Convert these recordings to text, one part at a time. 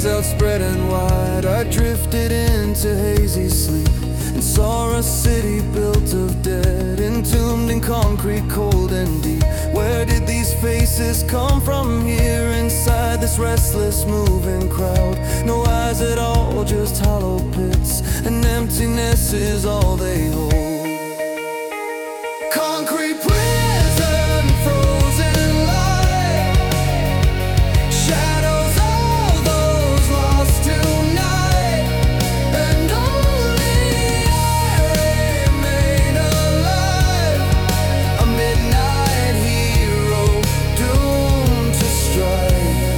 Wings outspreading wide, I drifted into hazy sleep and saw a city built of dead, entombed in concrete, cold and deep. Where did these faces come from here inside this restless moving crowd? No eyes at all, just hollow pits, and emptiness is all they hold. Concrete prison, frozen light, shadows of those lost tonight, and only I remain alive, a midnight hero doomed to strike.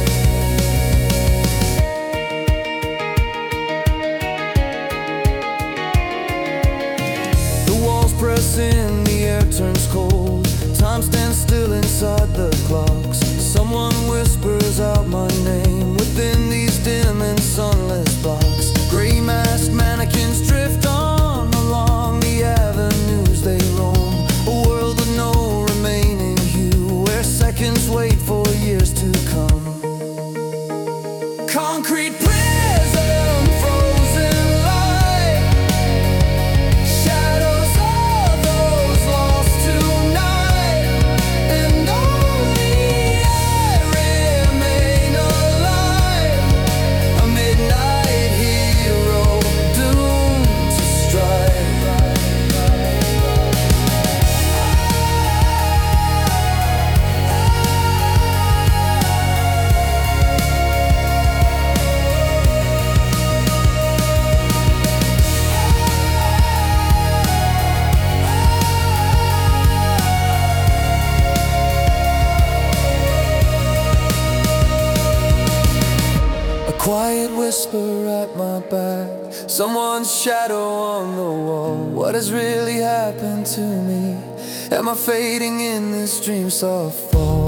The walls press in, the air turns cold, time stands still inside the clocks. Someone whispers out my name within these dim and sunless blocks. Gray masked mannequins drift on along the avenues they roam, a world with no remaining hue, where seconds wait for years to come. Concrete prison, frozen light, shadows of those lost tonight, and only I remain alive, a midnight hero doomed to strike. A quiet whisper at my back, someone's shadow on the wall. What has really happened to me? Am I fading in this dream soft fall?